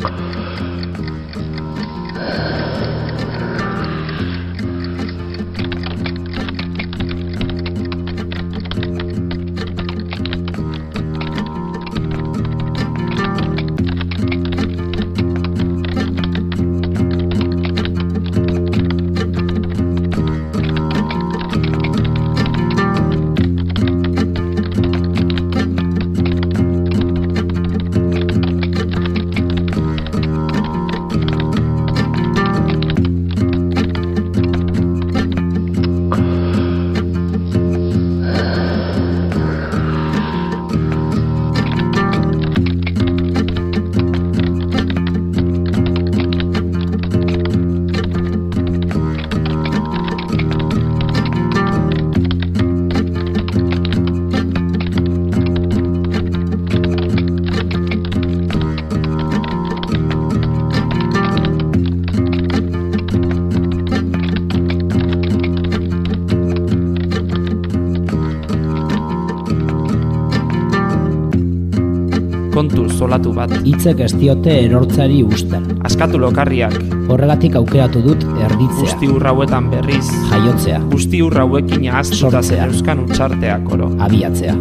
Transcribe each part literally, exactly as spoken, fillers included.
kontu zolatu bat. Hitzek ez diote erortzari usten. Askatu lokarriak. Horregatik aukeratu dut erditzea. Guzti urrauetan berriz. Jaiotzea. Guzti urrauekin ahaztuta zeneuzkan utxarteak oro. Abiatzea.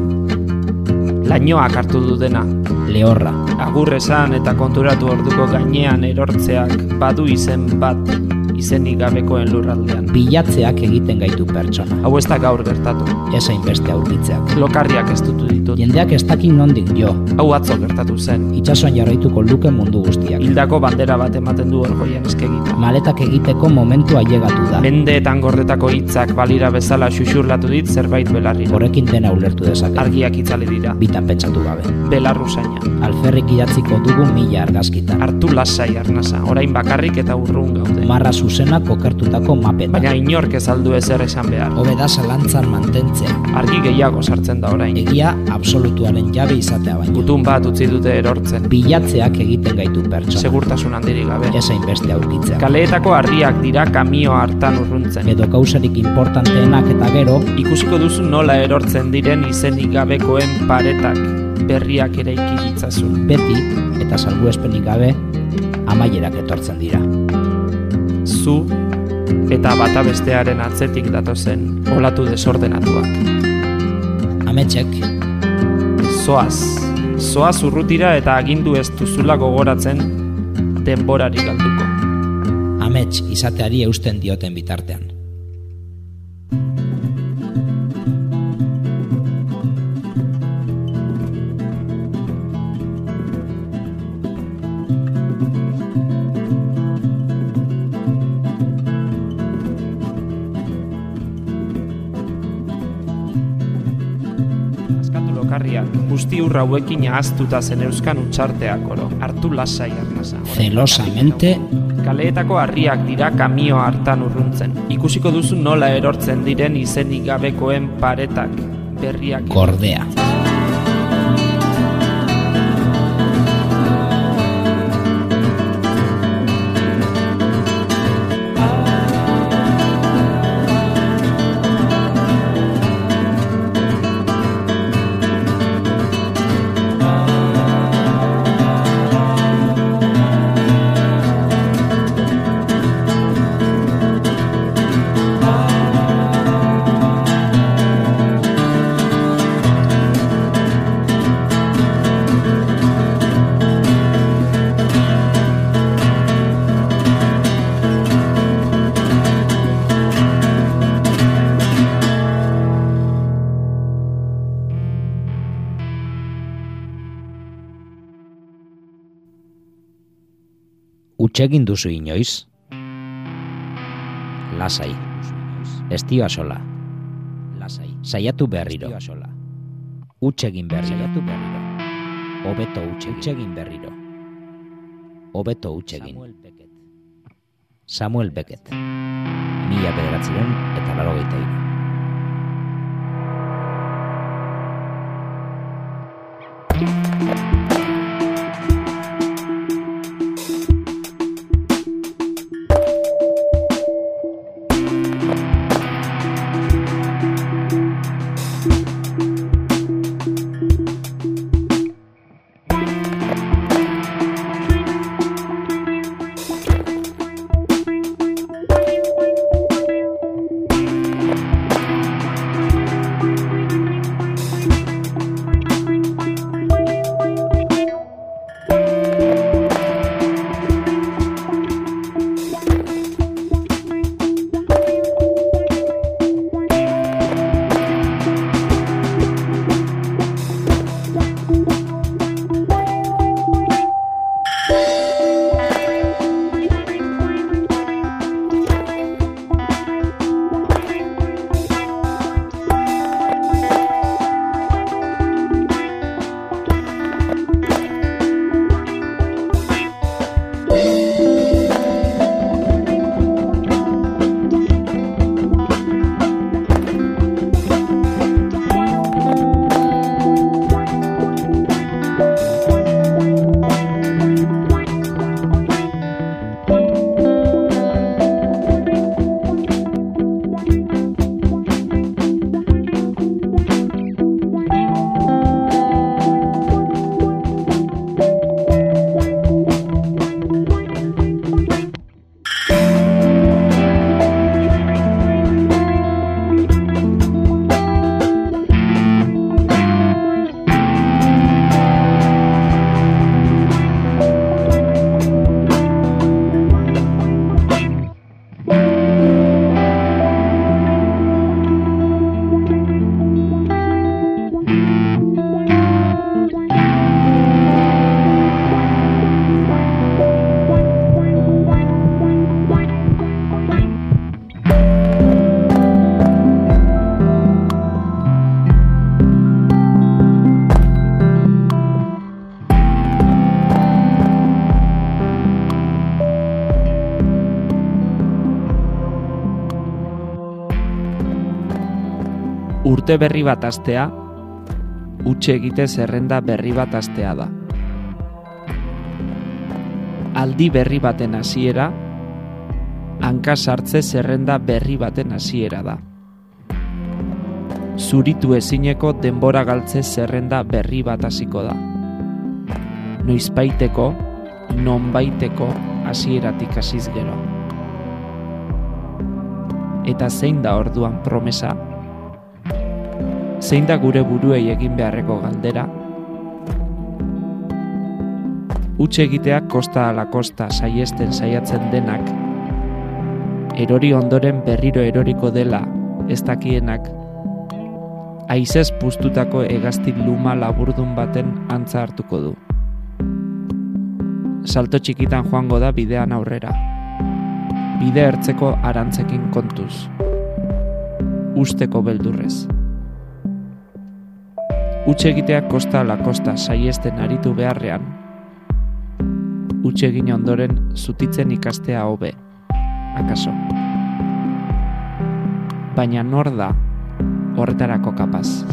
Lainoak hartu du dena. Lehorra. Agur esan eta konturatu orduko gainean erortzeak badu izen bat. Izenik gabekoen lurraldean. Bilatzeak egiten gaitu pertsona. Hau ez da gaur gertatu. Ezain beste aurkitzeak. Lokarriak ez dutu ditut. Jendeak ez dakin nondik jo. Hau atzo gertatu zen. Itsasoan jarraituko luke mundu guztiak. Hildako bandera bat ematen du orgoian eskegita. Maletak egiteko momentua ailegatu da. Mendeetan gordetako hitzak balira bezala xuxurlatu dit zerbait belarrira. Horrekin dena ulertu dezake. Argiak itzali dira. Bitan pentsatu gabe. Belarruzaina. Alferrik idatziko dugu mila argazkitan. Hartu lasai arnasa, orain bakarrik eta urrun gaude. Marra zuzena kokertutako mapetan. Baina inork ez aldu ezer esan behar. Hobeda zalantzan mantentzea. Argi gehiago sartzen da orain. Egia absolutuaren jabe izatea baino. Gutun bat utzi dute erortzen. Bilatzeak egiten gaitu pertsona. Segurtasun handirik gabe. Ezain beste aurkitzea. Kaleetako harriak dira kamio hartan urruntzen. Edo kausarik importanteenak eta gero. Ikusiko duzu nola erortzen diren izenik gabekoen paretak. Berriak eraiki ditzazun. Beti, eta salbuespenik gabe, amaierak etortzen dira. Zu eta bata bestearen atzetik datozen olatu desordenatuak. Ametsek. Zoaz. Zoaz urrutira eta agindu ez duzula gogoratzen denborari galduko. Amets izateari eusten dioten bitartean. Guzti urra hauekin ahaztuta zeneuzkan utxarteak oro. Hartu lasai arnasa. Zelosamente. Kaleetako harriak dira kamio hartan urruntzen. Ikusiko duzu nola erortzen diren izenik gabekoen paretak. Berriak. Gordea. Utsegin duzu inoiz? Lasai. Estioa sola. Lasai. Saiatu berriro. Utsegin berriro. Saiatu berriro. Hobeto utsegin berriro. Hobeto utsegin. Samuel Beckett. Mila bederatziehun eta laurogeita hiru. Urte berri bat astea, huts egite zerrenda berri bat astea da. Aldi berri baten hasiera, hanka sartze zerrenda berri baten hasiera da. Zuritu ezineko denbora galtze zerrenda berri bat hasiko da. Noizbaiteko, nonbaiteko hasieratik hasiz gero. Eta zein da orduan promesa? Zein da gure buruei egin beharreko galdera? Huts egiteak kosta ala kosta saiesten saiatzen denak, erori ondoren berriro eroriko dela ez dakienak, haizez puztutako hegazti luma laburdun baten antza hartuko du. Salto txikitan joango da bidean aurrera. Bide ertzeko arantzekin kontuz. Usteko beldurrez. Huts egiteak kosta ala kosta saiesten aritu beharrean, huts egin ondoren zutitzen ikastea hobe, akaso. Baina nor da horretarako kapaz?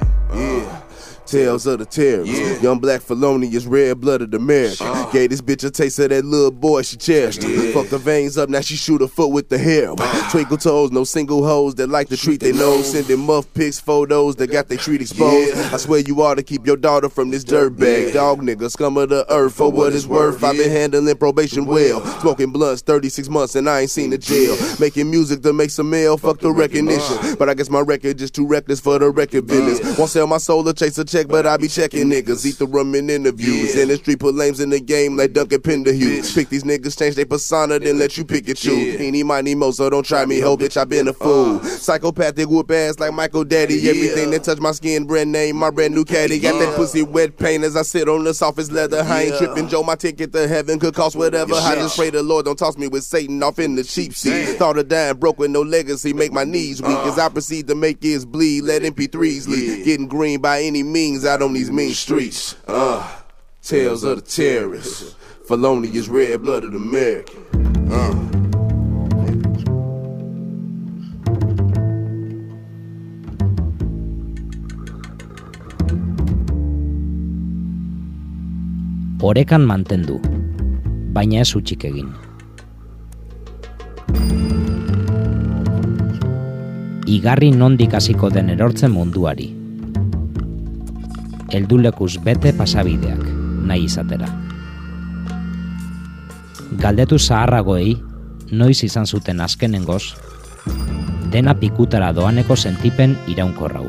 Tales of the terrorists. Yeah. Young black felonious, red-blooded American. Uh. Gave this bitch a taste of that little boy she cherished. Yeah. Fucked her veins up, now she shoot her foot with the hair. Uh. Twinkle toes, no single hoes that like to treat their nose. Sending muff pics, photos that got their treat exposed. Yeah. I swear you ought to keep your daughter from this dirtbag. Yeah. Dog nigga, scum of the earth, for what it's worth. Yeah. I've been handling probation well. Smoking blunts, thirty-six months and I ain't seen a jail. Making music to make some mail, fuck the recognition. Uh. But I guess my record just too reckless for the record business. Uh. Won't sell my soul to chase a check, but I be checking niggas, eat the rum in interviews. Yeah. Industry put lames in the game like Duncan Penderhugh. Bitch. Pick these niggas, change their persona, then let you pick and choose. Yeah. Eeny, miny, mo, so don't try me, ho, bitch, I been a fool. Uh. Psychopathic whoop ass like Michael Daddy. Yeah. Everything that touch my skin, brand name, my brand new caddy. Got uh. that pussy wet paint as I sit on the softest leather. I ain't yeah. tripping, Joe, my ticket to heaven could cost whatever. Yeah. I just pray the Lord don't toss me with Satan off in the cheap seat. Yeah. Thought of dying broke with no legacy, make my knees weak. Uh. As I proceed to make ears bleed, let M P threes lead. Yeah. Getting green by any means out on these mean streets. Uh, tales of the terrorists. Felonious, red-blooded American. Uh. Orekan mantendu, baina ez hutsik egin. Igarri nondik hasiko den erortzen munduari. Heldulekuz bete pasabideak, nahi izatera. Galdetu zaharragoei, noiz izan zuten azkenengoz, dena pikutara doaneko sentipen iraunkorrau.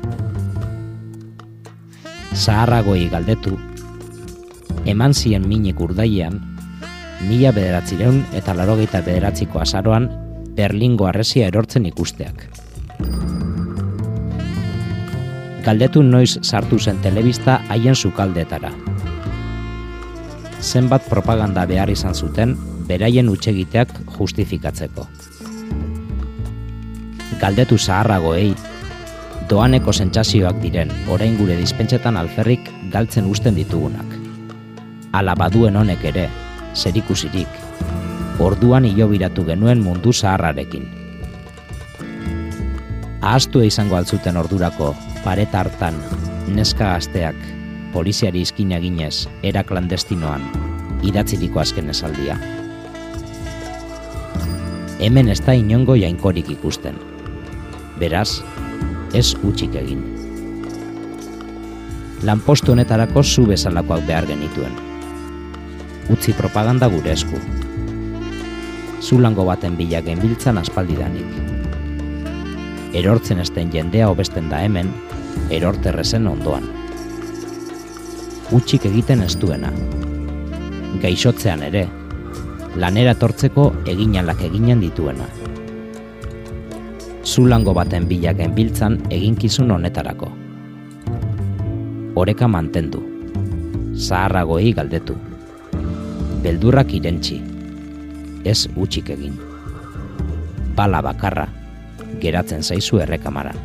Zaharragoei galdetu, eman zien minik urdailean, mila bederatzireun eta larogeita bederatziko azaroan Berlingo harresia erortzen ikusteak. Galdetu noiz sartu zen telebista haien sukaldeetara. Zenbat propaganda behar izan zuten beraien hutsegiteak justifikatzeko. Galdetu zaharragoei, doaneko sentsazioak diren orain gure dispentsetan alferrik galtzen uzten ditugunak. Ala baduen honek ere, zerikusirik, orduan hilobiratu genuen mundu zaharrarekin. Ahaztua izango altzuten ordurako, pareta hartan, neska gazteak, poliziari izkina ginez, era klandestinoan, idatziriko azken esaldia. Hemen ez da inongo jainkorik ikusten. Beraz, ez hutsik egin. Lanpostu honetarako zu bezalakoak behar genituen. Utzi propaganda gure esku. Zulango baten bila genbiltzan aspaldidanik. Erortzen esten jendea hobesten da hemen, erorterrezen ondoan. Hutsik egiten ez duena. Gaixotzean ere, lanera etortzeko eginalak eginen dituena. Zulango baten bila genbiltzan eginkizun honetarako. Oreka mantendu. Zaharragoei galdetu. Beldurrak irentsi. Ez hutsik egin. Bala bakarra. Geratzen zaizu errekamaran.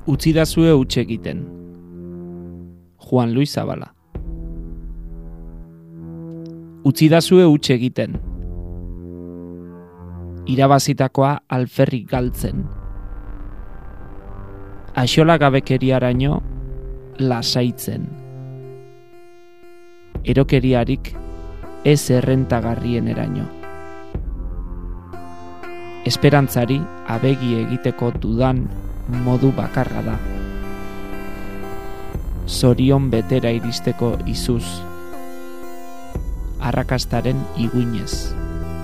Utzidazue huts egiten. Juan Luis Zabala. Utzidazue huts egiten. Irabazitakoa alferrik galtzen. Axola gabekeriaraino lasaitzen. Erokeriarik ez errentagarrien eraino. Esperantzari abegi egiteko dudan modu bakarra da. Zorion betera iristeko izuz. Arrakastaren iguinez.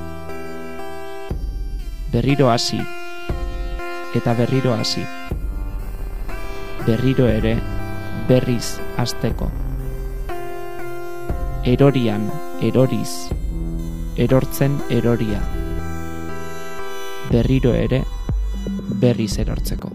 Berriro hasi, eta berriro hasi. Berriro ere, berriz hasteko. Erorian, eroriz, erortzen eroria. Berriro ere, berriz erortzeko.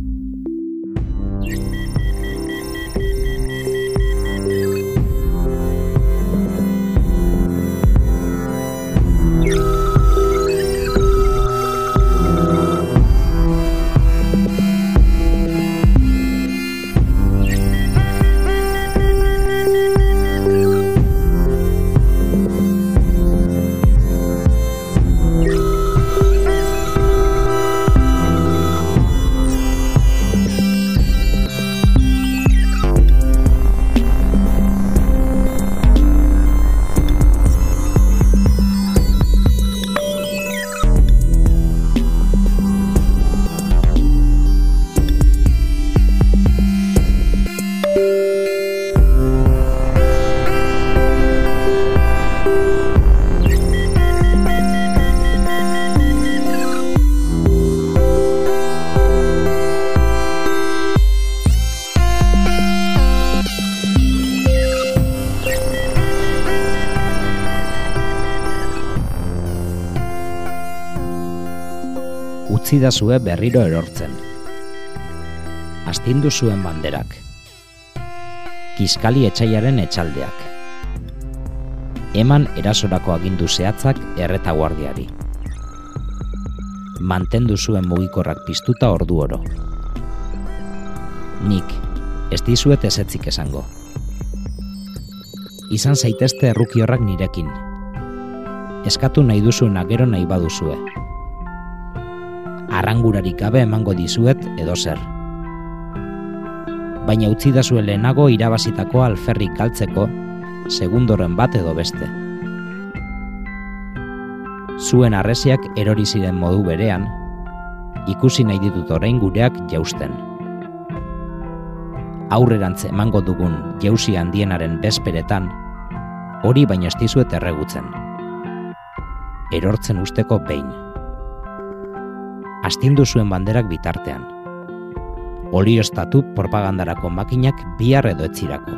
Utzidazue berriro erortzen. Astindu zuen banderak. Kiskali etsaiaren etxaldeak. Eman erasorako agindu zehatzak erretaguardiari. Mantendu zuen mugikorrak piztuta ordu oro. Nik, ez dizuet ezetzik esango. Izan zaitezte errukiorrak nirekin. Eskatu nahi duzuena gero nahi baduzue. Arrangurarik gabe emango dizuet edo zer. Baina utzidazue lehenago irabazitako alferrik galtzeko segundoren bat edo beste. Zuen arresiak erori ziren modu berean, ikusi nahi ditut orain gureak jausten. Aurrerantz emango dugun jauzi handienaren bezperetan, hori baino ez dizuet erregutzen. Erortzen usteko behin. Astindu zuen banderak bitartean. Olioztatu propagandarako makinak bihar edo etzirako.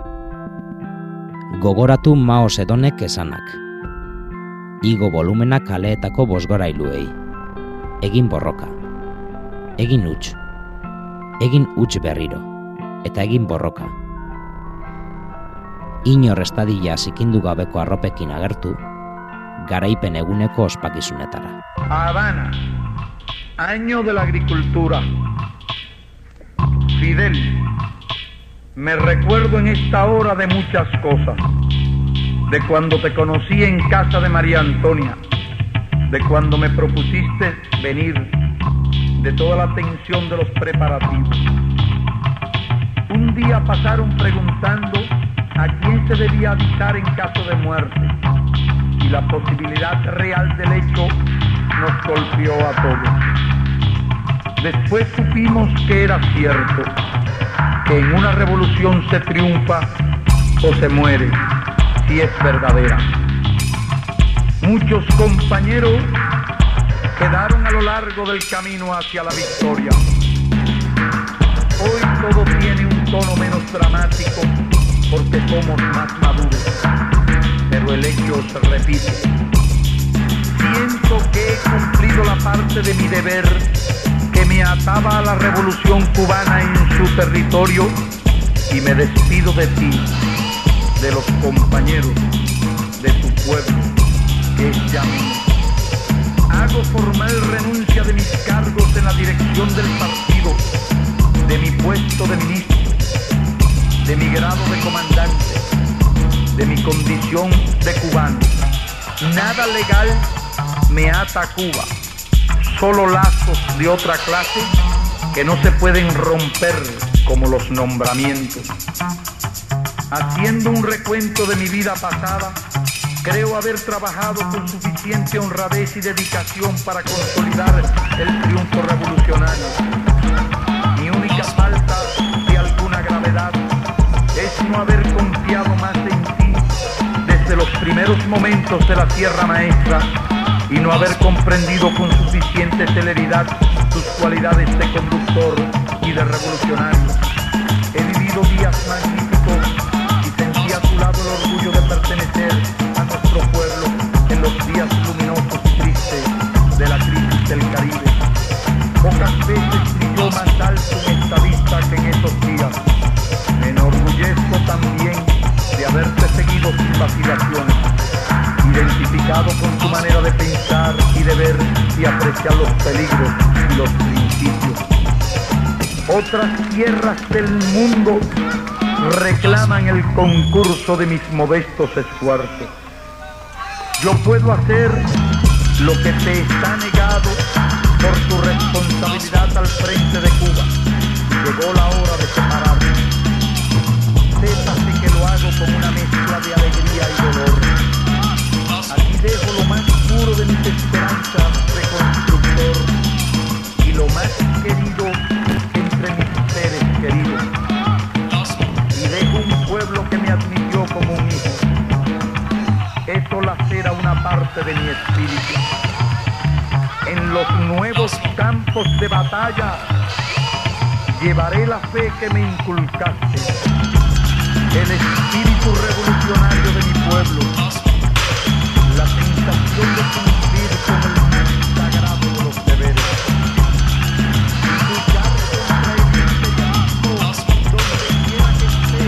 Gogoratu Mao Zedonek esanak. Igo volumena kaleetako bosgorailuei. Egin borroka. Egin huts. Egin huts berriro. Eta egin borroka. Inor estadila zikindu gabeko arropekin agertu, garaipen eguneko ospakizunetara. Habana. Año de la agricultura. Fidel, me recuerdo en esta hora de muchas cosas. De cuando te conocí en casa de María Antonia. De cuando me propusiste venir. De toda la tensión de los preparativos. Un día pasaron preguntando a quién se debía avisar en caso de muerte. Y la posibilidad real del hecho nos golpeó a todos. Después supimos que era cierto, que en una revolución se triunfa o se muere, si es verdadera. Muchos compañeros quedaron a lo largo del camino hacia la victoria. Hoy todo tiene un tono menos dramático porque somos más maduros, pero el hecho se repite. Siento que he cumplido la parte de mi deber que me ataba a la revolución cubana en su territorio y me despido de ti, de los compañeros, de tu pueblo, que es ya mío. Hago formal renuncia de mis cargos en la dirección del partido de mi puesto de ministro, de mi grado de comandante, de mi condición de cubano. Nada legal me ata a Cuba, solo lazos de otra clase que no se pueden romper como los nombramientos. Haciendo un recuento de mi vida pasada, creo haber trabajado con suficiente honradez y dedicación para consolidar el triunfo revolucionario. Mi única falta de alguna gravedad es no haber confiado más en ti desde los primeros momentos de la Sierra Maestra y no haber comprendido con suficiente celeridad tus cualidades de conductor y de revolucionario. He vivido días magníficos y sentí a tu lado el orgullo de pertenecer a nuestro pueblo en los días luminosos y tristes de la crisis del Caribe. Pocas veces brilló más alto un estadista que en esos días. Me enorgullezco también de haberte seguido sin vacilaciones, identificado con tu manera de pensar y de ver y apreciar los peligros y los principios. Otras tierras del mundo reclaman el concurso de mis modestos esfuerzos. Yo puedo hacer lo que te está negado por tu responsabilidad al frente de Cuba. Llegó la hora de separarnos. Sépase que lo hago con una mezcla de alegría y dolor. Aquí dejo lo más puro de mis esperanzas de constructor y lo más querido entre mis seres queridos. Y dejo un pueblo que me admitió como un hijo. Eso lacera una parte de mi espíritu. En los nuevos campos de batalla llevaré la fe que me inculcaste, el espíritu revolucionario de mi pueblo, la sensación de cumplir con el más sagrado de los deberes, luchar contra el imperialismo donde quiera que esté.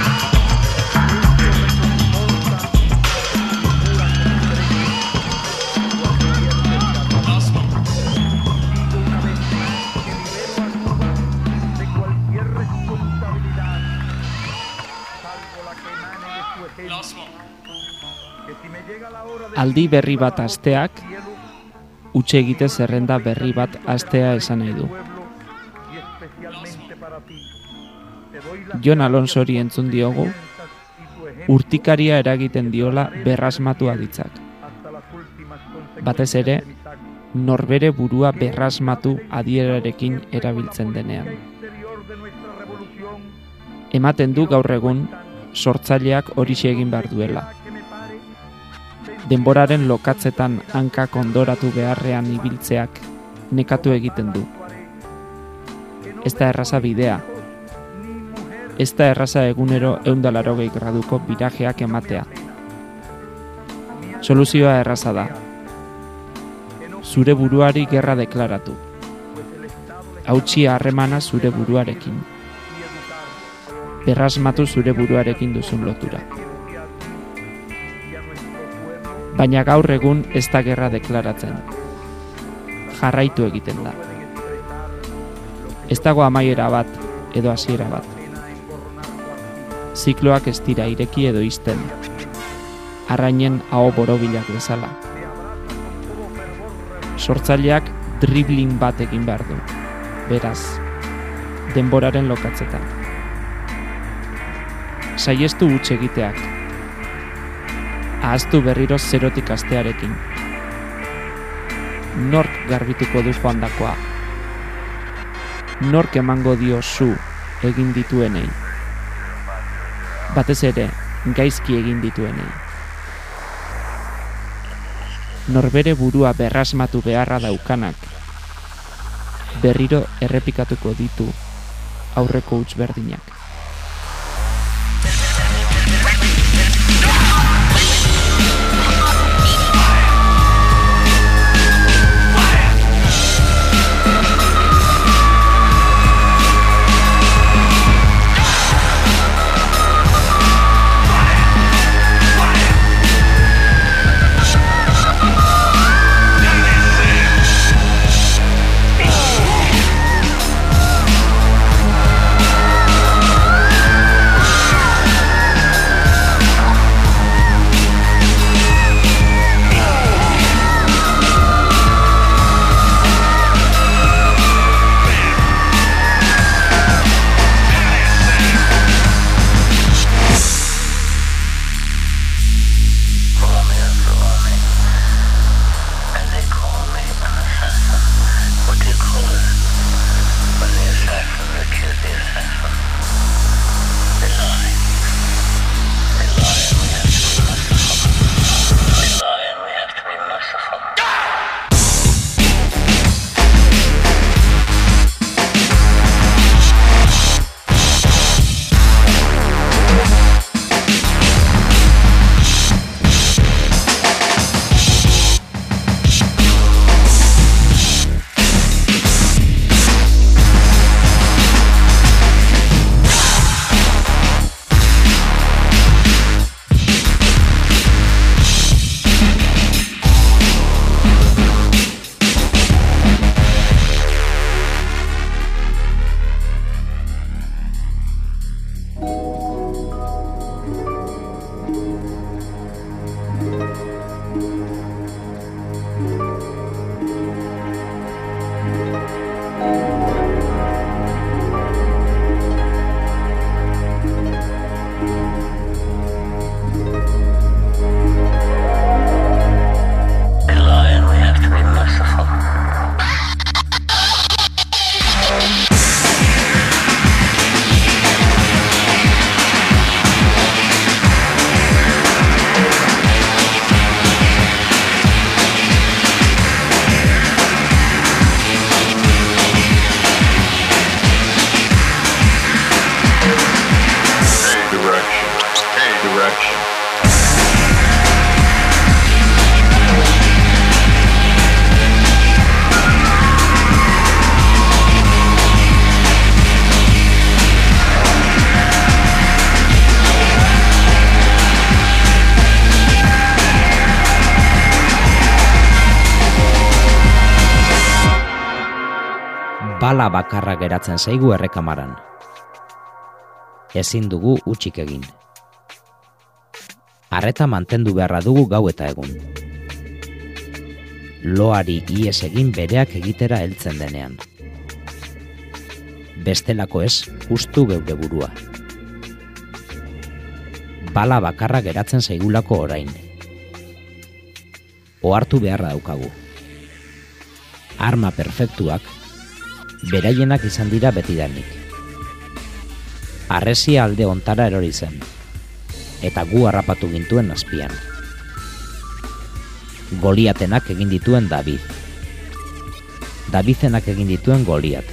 Esto reconforta y cura con cualquier desgarramiento. Digo una vez que libero a Cuba de cualquier responsabilidad, salvo la que emane de su ejemplo. Que si me llega la hora de Aldi berri bat asteak, huts egite zerrenda berri bat astea esan nahi du. Jon Alonsori entzun diogu, urtikaria eragiten diola berrasmatu aditzak. Batez ere, norbere burua berrasmatu adierarekin erabiltzen denean. Ematen du gaur egun, sortzaileak horixe egin behar duela. Denboraren lokatzetan hankak ondoratu beharrean ibiltzeak nekatu egiten du. Ez da erraza bidea. Ez da erraza egunero ehun eta laurogei graduko birajeak ematea. Soluzioa erraza da. Zure buruari gerra deklaratu. Hautsi harremana zure buruarekin. Berrasmatu zure buruarekin duzun lotura. Baina gaur egun ez da gerra deklaratzen. Jarraitu egiten da. Ez dago amaiera bat edo hasiera bat. Zikloak ez dira ireki edo ixten. Arrainen aho borobilak bezala. Sortzaileak dribbling bat egin behar du. Beraz, denboraren lokatzetan. Saiestu huts egiteak. Ahaztu berriro zerotik astearekin. Nork garbituko du joandakoa? Nork emango dio zu egin dituenei? Batez ere, gaizki egin dituenei. Norbere burua berrasmatu beharra daukanak, berriro errepikatuko ditu aurreko huts berdinak. direction. Bala bakarra geratzen zaigu errekamaran. Ezin dugu hutsik egin. Arreta mantendu beharra dugu gau eta egun. Loari ihes egin bereak egitera heltzen denean. Bestelako ez, justu geure burua. Bala bakarra geratzen zaigulako orain. Ohartu beharra daukagu. Arma perfektuak beraienak izan dira betidanik. Arresia alde ontara erori zen, eta gu harrapatu gintuen azpian. Goliatenak egin dituen David. Davidenak egin dituen Goliat.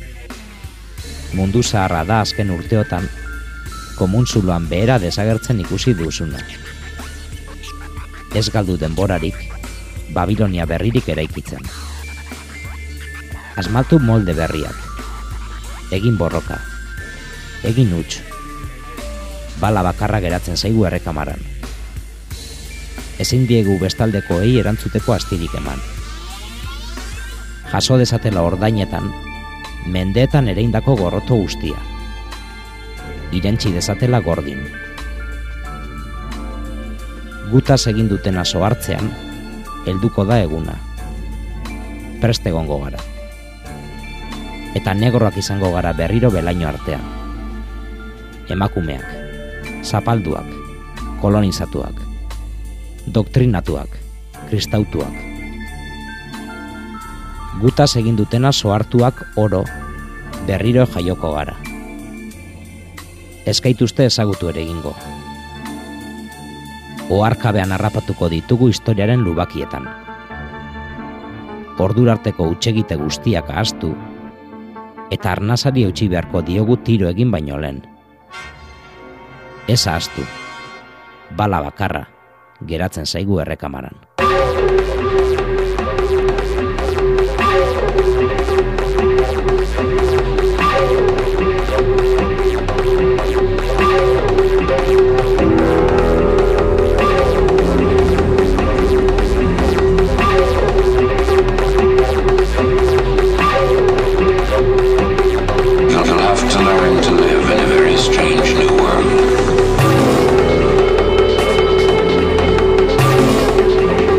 Mundu zaharra da azken urteotan, komuntzuloan behera desagertzen ikusi duzuna. Ez galdu denborarik, Babilonia berririk eraikitzen. Asmatu molde berriak. Egin borroka. Egin huts. Bala bakarra geratzen zaigu errekamaran. Ezin diegu bestaldekoei erantzuteko astirik eman. Jaso dezatela ordainetan, mendeetan ereindako gorroto guztia. Irentsi dezatela gordin. Gutaz egin dutena sohartzean, helduko da eguna. Prest egongo gara. Eta negroak izango gara berriro belaino artean. Emakumeak, zapalduak, kolonizatuak, doktrinatuak, kristautuak. Gutaz egin dutena sohartuak oro, berriro jaioko gara. Ez gaituzte ezagutu ere egingo. Oharkabean harrapatuko ditugu historiaren lubakietan. Ordurarteko hutsegite guztiak ahaztu, eta arnasari eutsi beharko diogu tiro egin baino lehen. Ez ahaztu, bala bakarra geratzen zaigu errekamaran. Strange new world.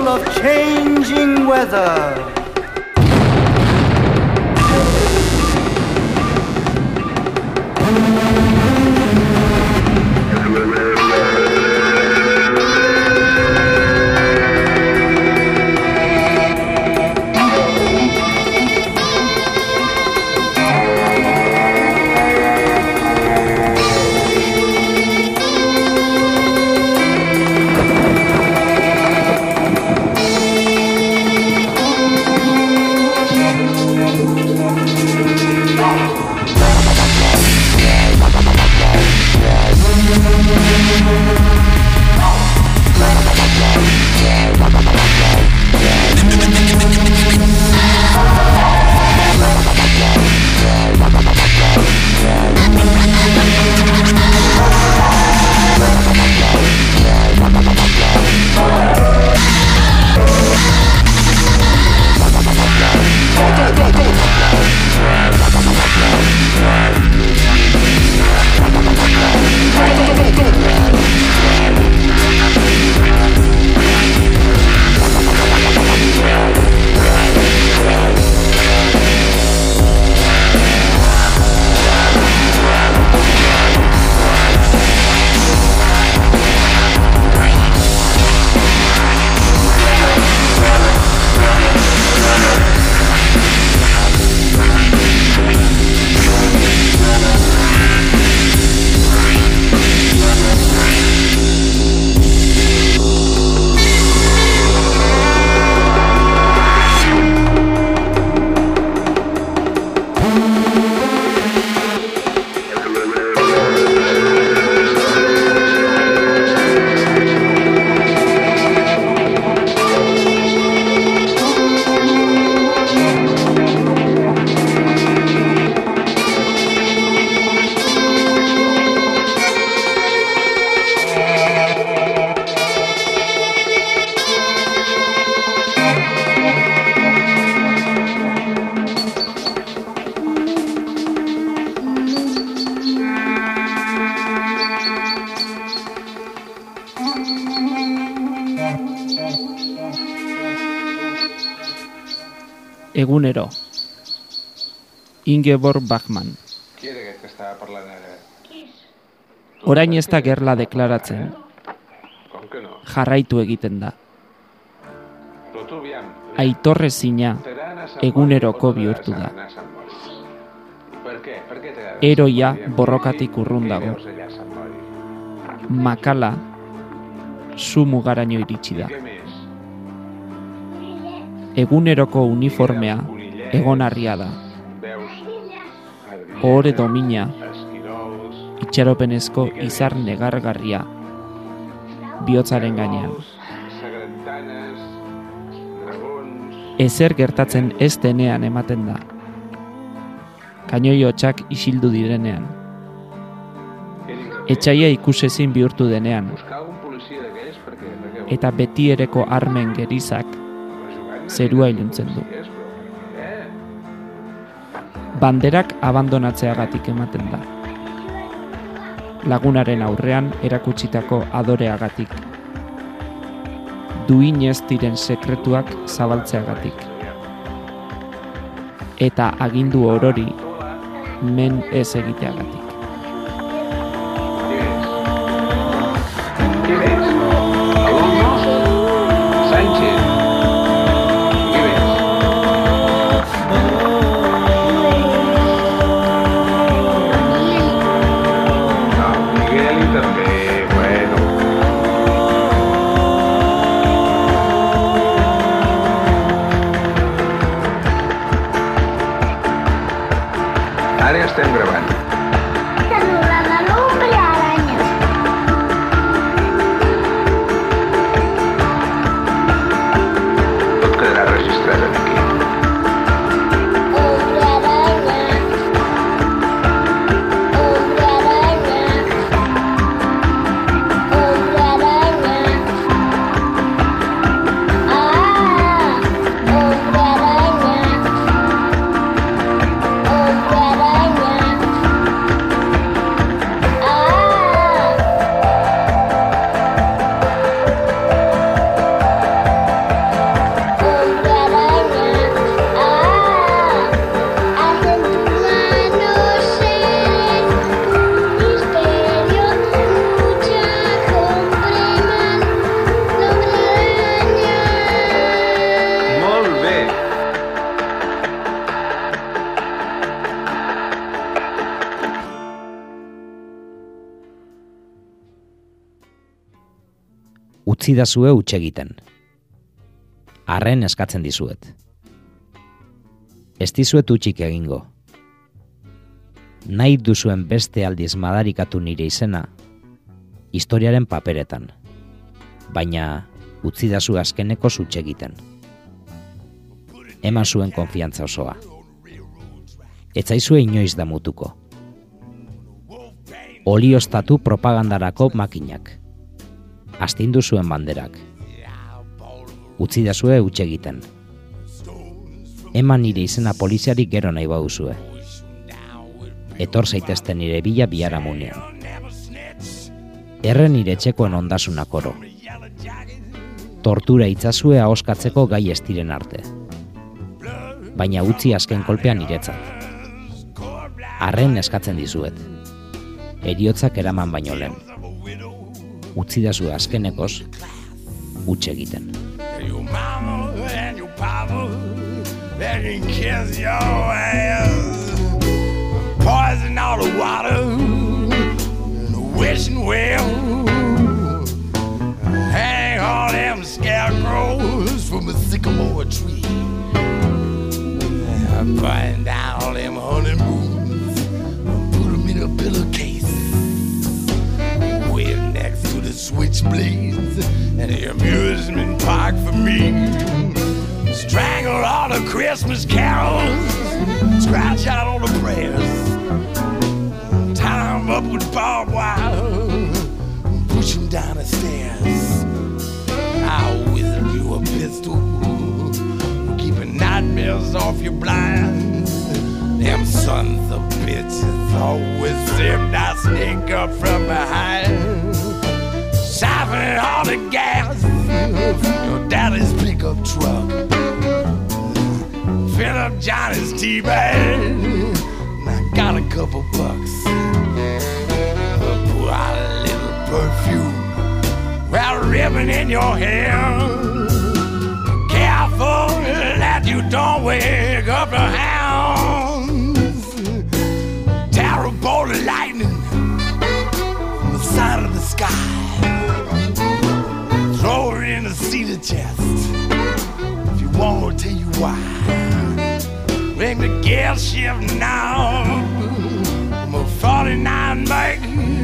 of changing weather. Egunero. Ingeborg Bachmann. Orain ez da gerla deklaratzen. Jarraitu egiten da. Aitorrezina eguneroko bihurtu da. Heroia borrokatik urrun dago. Makala su mugaraino iritsi da. Eguneroko uniformea egonarria da. Ohore domina, itxaropenezko izar negargarria, bihotzaren gainean. Ezer gertatzen ez denean ematen da. Kainoi hotsak isildu direnean. Etxaia ikusezin bihurtu denean. Eta betiereko armen gerizak zerua iluntzen du. Banderak abandonatzeagatik ematen da. Lagunaren aurrean erakutsitako adoreagatik. Duinez diren sekretuak zabaltzeagatik. Eta agindu orori men ez egiteagatik. Ara estem gravant. Saluda la lumbre araña. Tot quedarà registrat aquí. Hombre araña. Hombre araña. Hombre araña. Ah, hombre araña. Hombre araña. Utzi dazue huts egiten. Arren eskatzen dizuet. Ez dizuet hutsik egingo. Nahi duzuen beste aldiz madarikatu nire izena, historiaren paperetan. Baina utzi dazu azkeneko huts egiten. Eman zuen konfiantza osoa. Ez zaizue inoiz damutuko. Olioztatu propagandarako makinak. Astindu zuen banderak. Utzi dazue huts egiten. Eman nire izena poliziari gero nahi baduzue. Etor zaitezten nire bila biharamunean. Erre nire etxekoen ondasunak oro. Tortura itzazue ahoskatzeko gai ez diren arte. Baina utzi azken kolpean niretzat. Arren eskatzen dizuet. Heriotzak eraman baino lehen. Utzi dazue azkenekoz, huts egiten. Poison all the water, wishing well. Hang all them scarecrows from a sycamore tree. Burn down all them honeymoons, put them in a pillowcase. Way next to the switchblades and the amusement park for me. Strangle all the Christmas carols, scratch out all the prayers. Tie them up with barbed wire, push them down the stairs. I'll whistle you a pistol, keeping nightmares off your blinds. Them sons of bitches always seem to sneak up from behind. Siphon all the gas from your daddy's pickup truck. Fill up Johnny's tea bag, and I got a couple bucks. Pour out a little perfume, wrap a ribbon in your hair. Careful that you don't wake up the hounds. Tear a bolt of lightning from the side of the sky. Throw it in the cedar chest. If you want, I'll tell you why. Ring the gear shift now. I'm a forty-nine make.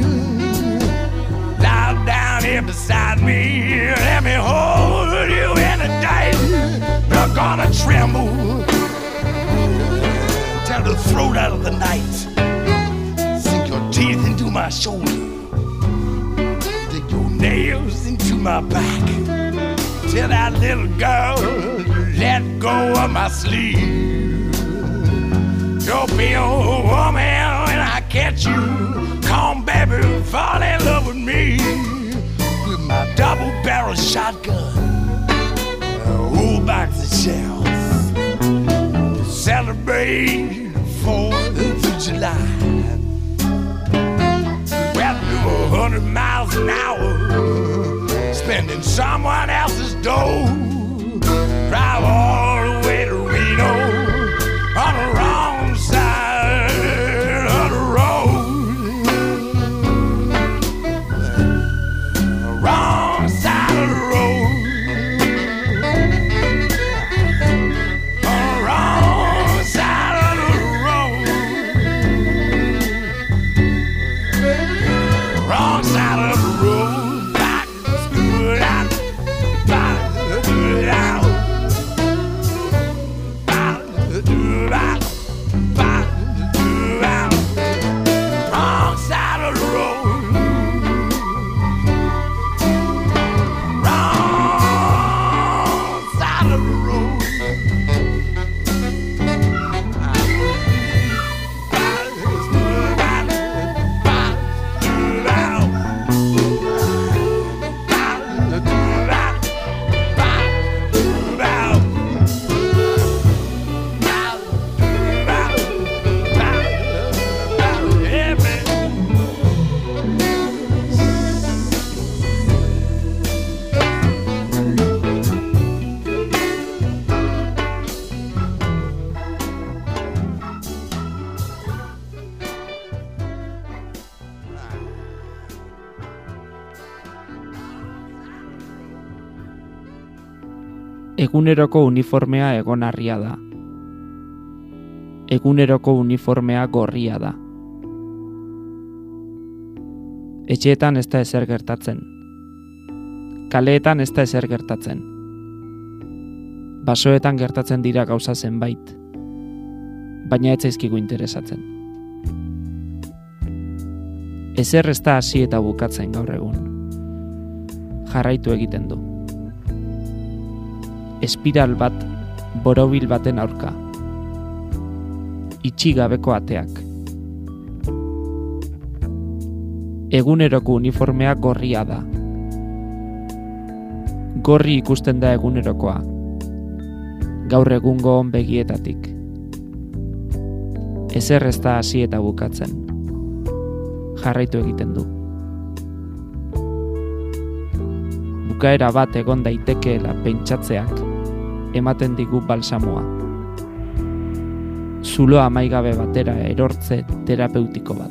Lie down here beside me. Let me hold you in the day. You're gonna tremble. Tear the throat out of the night. Sink your teeth into my shoulder. Dig your nails into my back. Tell that little girl to let go of my sleeve. You'll be a woman when I catch you. Come, baby, fall in love with me. With my double-barrel shotgun, a whole box of shells. Celebrate fourth of July. Well, do a hundred miles an hour, spending someone else's dough. Drive all the way to Reno on the wrong side of the road. Wrong side of the road. On the wrong side of the road. Wrong side of the road. Back, good out, back, Eguneroko uniformea egonarria da. Eguneroko uniformea gorria da. Etxeetan ez da ezer gertatzen. Kaleetan ez da ezer gertatzen. Basoetan gertatzen dira gauza zenbait, baina ez zaizkigu interesatzen. Ezer ez da hasi eta bukatzen gaur egun. Jarraitu egiten du. Espiral bat, borobil baten aurka. Itxi gabeko ateak. Eguneroko uniformea gorria da. Gorri ikusten da egunerokoa. Gaur egungo onbegietatik. Ezer ez da hasi eta bukatzen. Jarraitu egiten du. Bukaera bat egon daitekeela pentsatzeak ematen digu balsamoa. Zulo amaigabe batera erortze terapeutiko bat.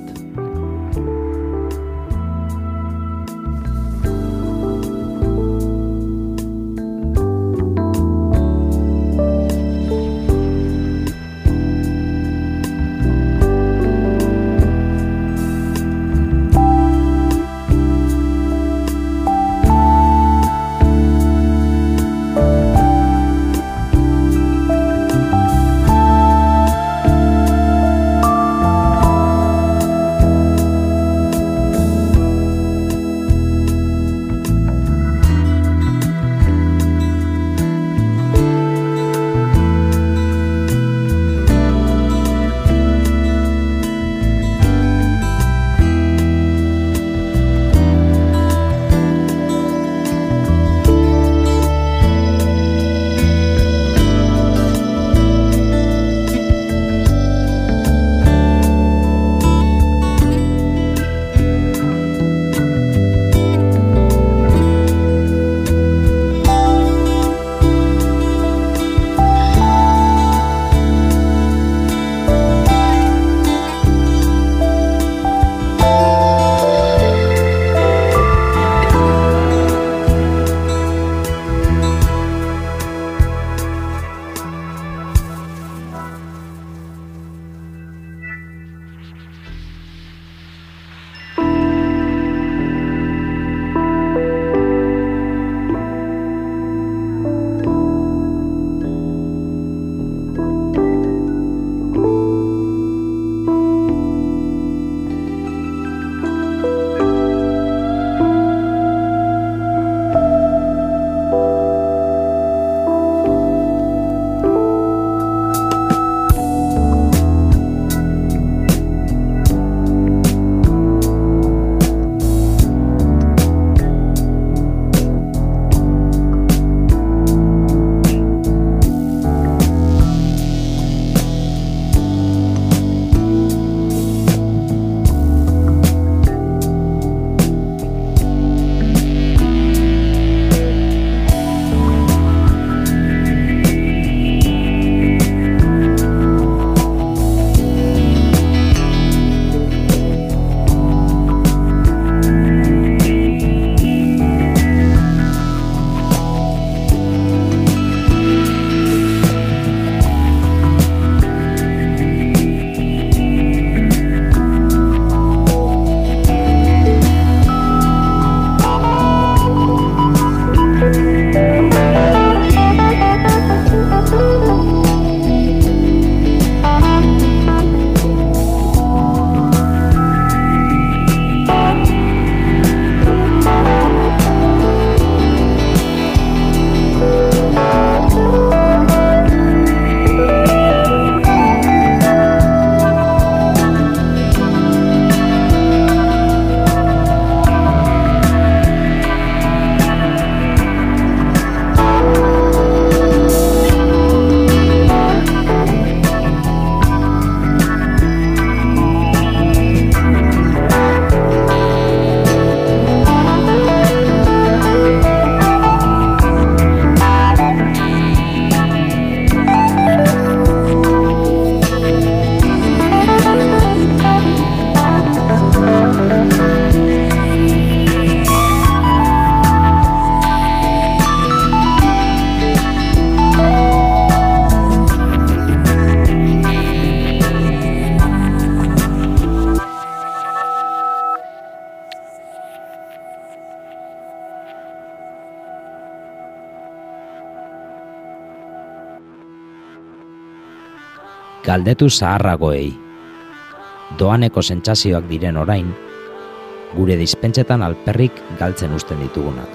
Galdetu zaharragoei. Doaneko sentsazioak diren orain, gure dispentsetan alperrik galtzen usten ditugunak.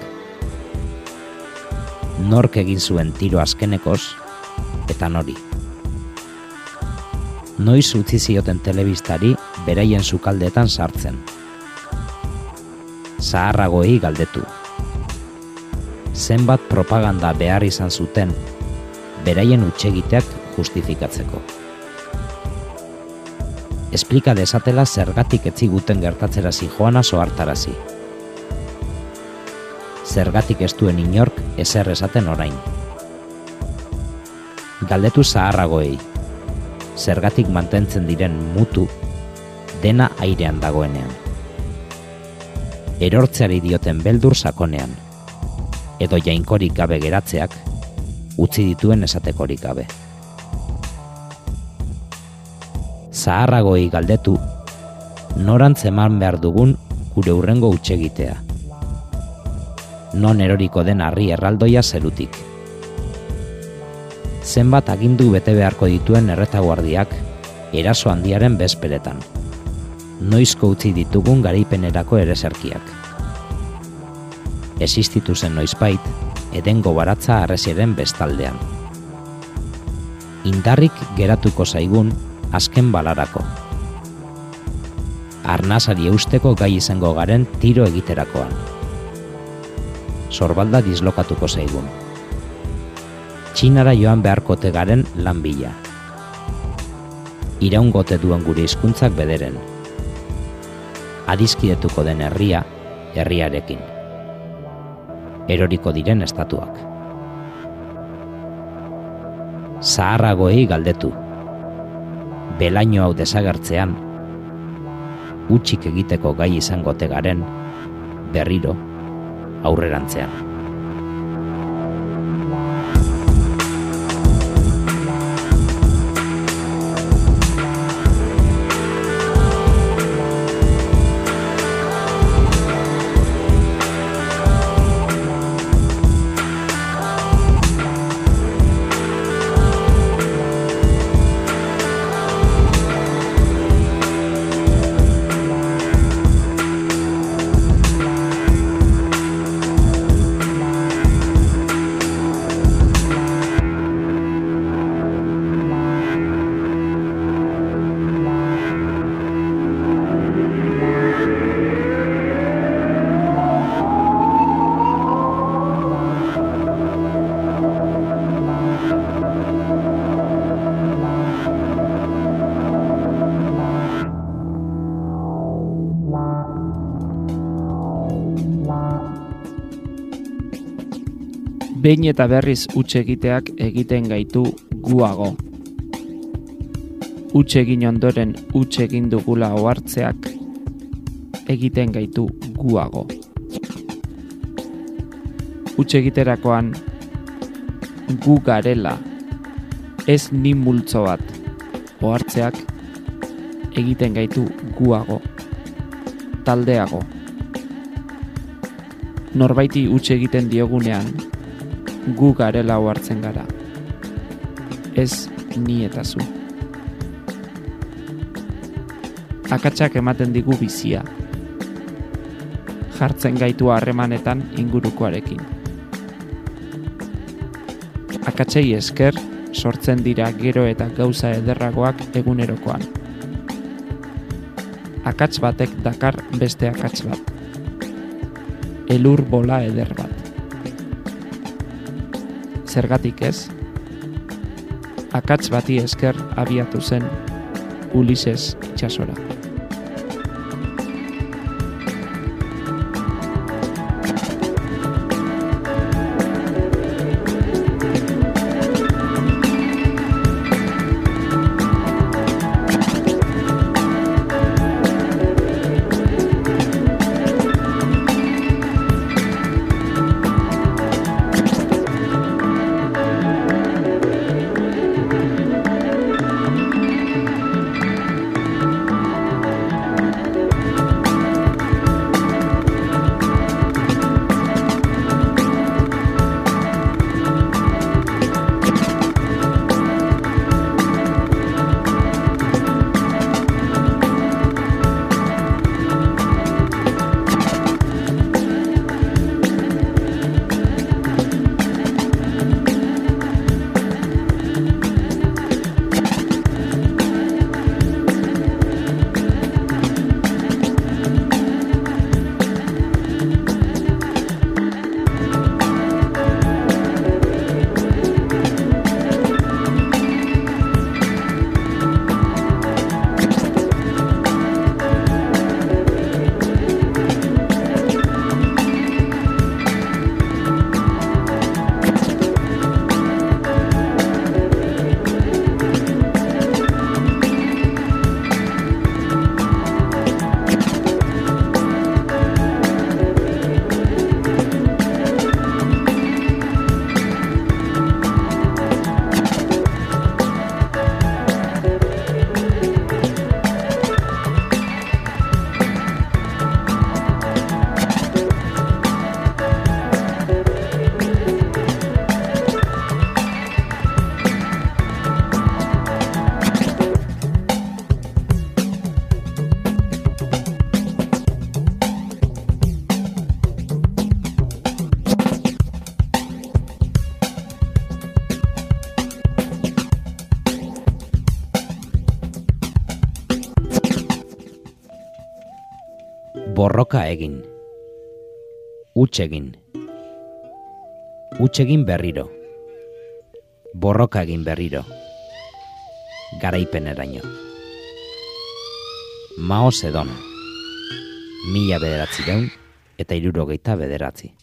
Nork egin zuen tiro azkenekoz, eta nori. Noiz utzi zioten telebistari beraien sukaldeetan sartzen. Zaharragoei galdetu. Zenbat propaganda behar izan zuten, beraien hutsegiteak justifikatzeko. Esplika desatela zergatik etziguten gertatzerazi joana sohartarazi. Zergatik ez duen inork ezer esaten orain. Galdetu zaharragoei. Zergatik mantentzen diren mutu dena airean dagoenean. Erortzeari dioten beldur sakonean, edo jainkorik gabe geratzeak utzi dituen esatekorik gabe. Zaharragoei galdetu, norantz eman behar dugun gure hurrengo hutsegitea. Non eroriko den harri erraldoia zerutik. Zenbat agindu bete beharko dituen erretaguardiak eraso handiaren bezperetan. Noizko utzi ditugun garaipenerako ereserkiak. Existitu zen noizbait, edengo baratza arresieren bestaldean. Indarrik geratuko zaigun azken balarako. Arnasari eusteko gai izango garen tiro egiterakoan. Sorbalda dislokatuko zaigun. Txinara joan beharkote garen lan bila. Iraungote duen gure hizkuntzak bederen. Adiskidetuko den herria, herriarekin. Eroriko diren estatuak. Zaharragoei galdetu. Belaino hau desagertzean, utxik egiteko gai izangote garen, berriro, aurrerantzean. Behin eta berriz huts egiteak egiten gaitu guago. Huts egin ondoren huts egin dugula ohartzeak egiten gaitu guago. Huts egiterakoan gu garela, ez ni multzo bat, ohartzeak egiten gaitu guago, taldeago. Norbaiti huts egiten diogunean, gu garela ohartzen gara, ez ni eta zu. Akatsak ematen digu bizia, jartzen gaitu harremanetan ingurukoarekin. Akatsei esker sortzen dira gero eta gauza ederragoak egunerokoan. Akats batek dakar beste akats bat. Elur bola eder bat. Zergatik ez, akats bati esker abiatu zen Ulises itsasora. Borroka egin. Huts egin. Huts egin berriro. Borroka egin berriro. Garaipeneraino. Mao Zedong. Mila bederatziehun eta hirurogeita bederatzi.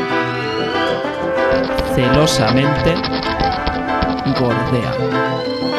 Celosamente Gordea.